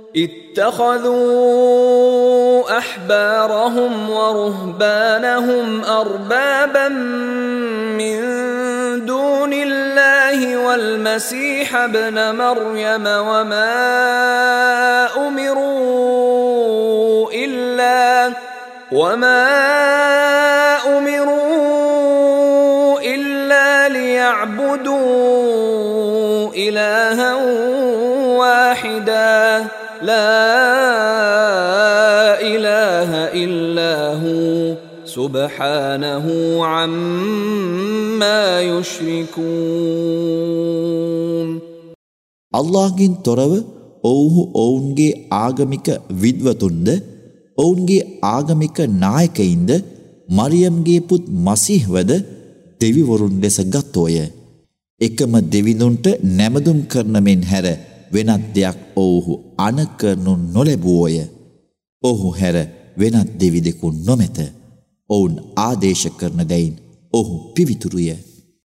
اتخذوا أحبارهم ورهبانهم أربابا من دون الله والمسيح ابن مريم وما أمروا إلا ليعبدوا إلها واحدا لا إله إلا هو سبحانه عما يشركون. අල්ලාහ්ගෙන් තොරව ඔවුහු ඔවුන්ගේ ආගමික විද්වතුන්ද ඔවුන්ගේ ආගමික නායකයින්ද මරියම්ගේ පුත් මසීහ්වද දෙවිවරුන් ලෙස ගත්තෝය. එකම දෙවිඳුන්ට නැමදුම් කරන මෙන් හැර වෙනත් දෙයක් ඔවුහු අනකරනු නොලැබුවෝය. ඔහු හැර වෙනත් දෙවිදෙකු නොමැත. ඔවුන් ආදේශ කරන දැයින් ඔහු පිවිතුරුය.